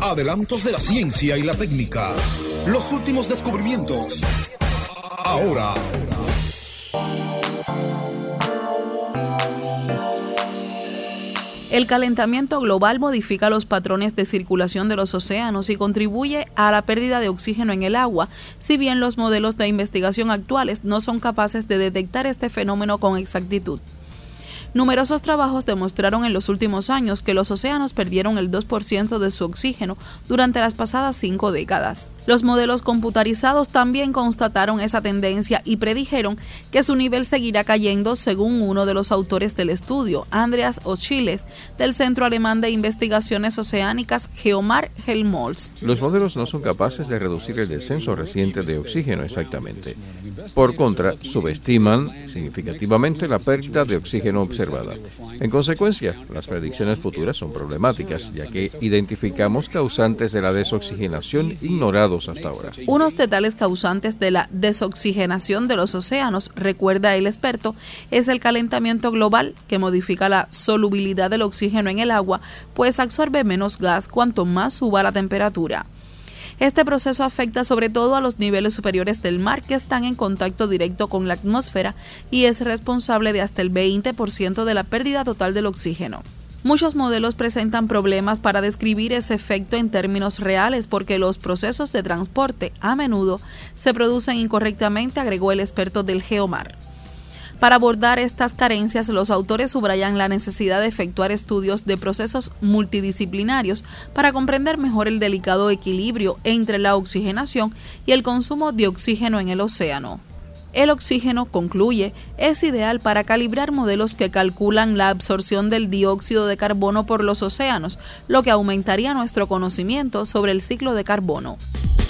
Adelantos de la ciencia y la técnica. Los últimos descubrimientos. Ahora. El calentamiento global modifica los patrones de circulación de los océanos y contribuye a la pérdida de oxígeno en el agua, si bien los modelos de investigación actuales no son capaces de detectar este fenómeno con exactitud. Numerosos trabajos demostraron en los últimos años que los océanos perdieron el 2% de su oxígeno durante las pasadas 5 décadas. Los modelos computarizados también constataron esa tendencia y predijeron que su nivel seguirá cayendo, según uno de los autores del estudio, Andreas Oschilles, del Centro Alemán de Investigaciones Oceánicas Geomar Helmholtz. Los modelos no son capaces de reducir el descenso reciente de oxígeno exactamente. Por contra, subestiman significativamente la pérdida de oxígeno observada. En consecuencia, las predicciones futuras son problemáticas, ya que identificamos causantes de la desoxigenación ignorados hasta ahora. Unos de tales causantes de la desoxigenación de los océanos, recuerda el experto, es el calentamiento global, que modifica la solubilidad del oxígeno en el agua, pues absorbe menos gas cuanto más suba la temperatura. Este proceso afecta sobre todo a los niveles superiores del mar, que están en contacto directo con la atmósfera y es responsable de hasta el 20% de la pérdida total del oxígeno. Muchos modelos presentan problemas para describir ese efecto en términos reales porque los procesos de transporte a menudo se producen incorrectamente, agregó el experto del Geomar. Para abordar estas carencias, los autores subrayan la necesidad de efectuar estudios de procesos multidisciplinarios para comprender mejor el delicado equilibrio entre la oxigenación y el consumo de oxígeno en el océano. El oxígeno, concluye, es ideal para calibrar modelos que calculan la absorción del dióxido de carbono por los océanos, lo que aumentaría nuestro conocimiento sobre el ciclo de carbono.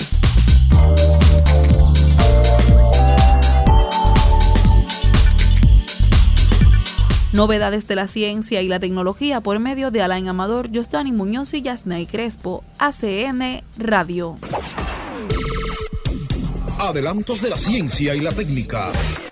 Novedades de la ciencia y la tecnología por medio de Alain Amador, Yosdani Muñoz y Yasnay Crespo, ACN Radio. Adelantos de la ciencia y la técnica.